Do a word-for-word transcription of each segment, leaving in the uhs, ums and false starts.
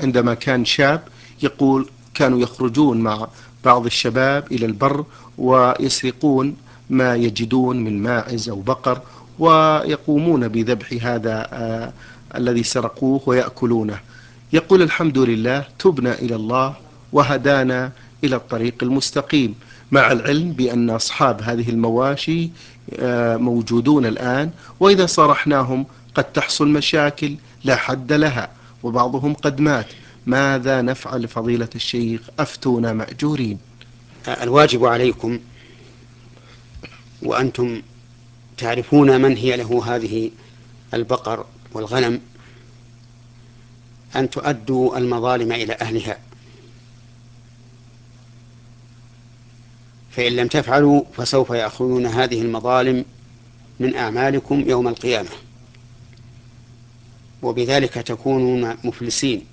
عندما كان شاب يقول كانوا يخرجون مع بعض الشباب إلى البر ويسرقون ما يجدون من ماعز أو بقر، ويقومون بذبح هذا آه الذي سرقوه ويأكلونه. يقول الحمد لله تبنا إلى الله وهدانا إلى الطريق المستقيم، مع العلم بأن أصحاب هذه المواشي آه موجودون الآن، وإذا صارحناهم قد تحصل مشاكل لا حد لها، وبعضهم قد مات. ماذا نفعل فضيلة الشيخ؟ أفتونا مأجورين. الواجب عليكم وأنتم تعرفون من هي له هذه البقر والغنم أن تؤدوا المظالم إلى أهلها، فإن لم تفعلوا فسوف يأخذون هذه المظالم من أعمالكم يوم القيامة، وبذلك تكونون مفلسين.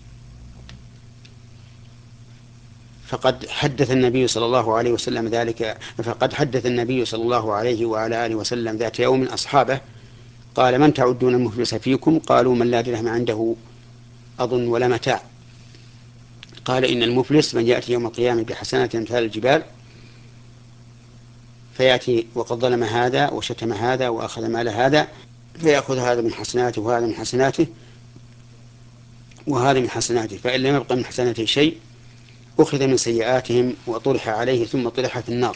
فقد حدث النبي صلى الله عليه وسلم ذلك فقد حدث النبي صلى الله عليه وعلى آله وسلم ذات يوم أصحابه قال: من تعدون المفلس فيكم؟ قالوا: من لا درهم عنده أظن ولا متاع. قال: إن المفلس من يأتي يوم القيامة بحسنات أمثال الجبال، فيأتي وقد ظلم هذا وشتم هذا وأخذ مال هذا، فيأخذ هذا من حسناته وهذا من حسناته وهذا من حسناته، فإن لم يبق من حسناته شيء أخذ من سيئاتهم وطرح عليه ثم طرح في النار.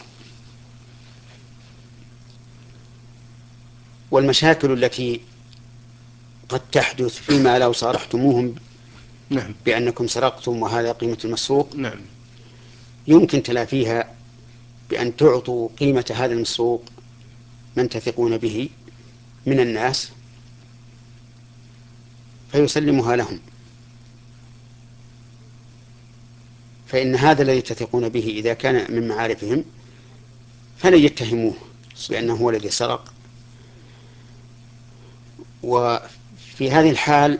والمشاكل التي قد تحدث فيما لو صارحتموهم نعم. بأنكم سرقتم وهذا قيمة المسروق، نعم. يمكن تلافيها بأن تعطوا قيمة هذا المسروق من تثقون به من الناس فيسلمها لهم، فإن هذا الذي تثقون به إذا كان من معارفهم فلن يتهموه بأنه هو الذي سرق. وفي هذه الحال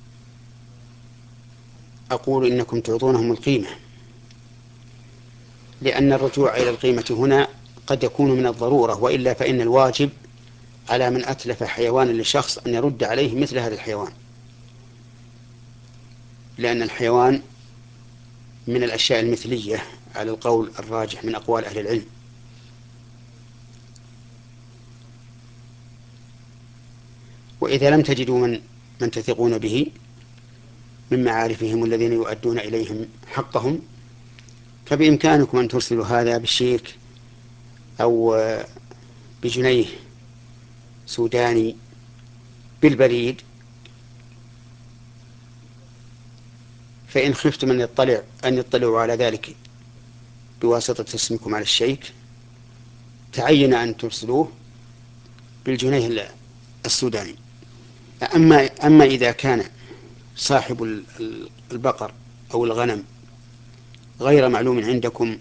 أقول إنكم تعطونهم القيمة، لأن الرجوع إلى القيمة هنا قد يكون من الضرورة، وإلا فإن الواجب على من أتلف حيوانا لشخص أن يرد عليه مثل هذا الحيوان، لأن الحيوان من الأشياء المثلية على القول الراجح من أقوال أهل العلم. وإذا لم تجدوا من, من تثقون به من معارفهم الذين يؤدون إليهم حقهم، فبإمكانكم أن ترسلوا هذا بالشيك أو بجنيه سوداني بالبريد، فإن خفتم أن يطلع أن يطلعوا على ذلك بواسطة اسمكم على الشيك تعين أن ترسلوه بالجنيه السوداني. أما, أما إذا كان صاحب البقر أو الغنم غير معلوم عندكم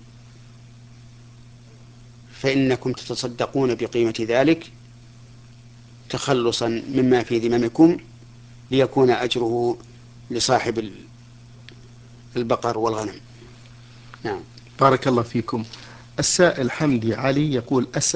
فإنكم تتصدقون بقيمة ذلك تخلصا مما في ذممكم ليكون أجره لصاحب البقر والغنم. نعم. بارك الله فيكم. السائل حمدي علي يقول: أسأل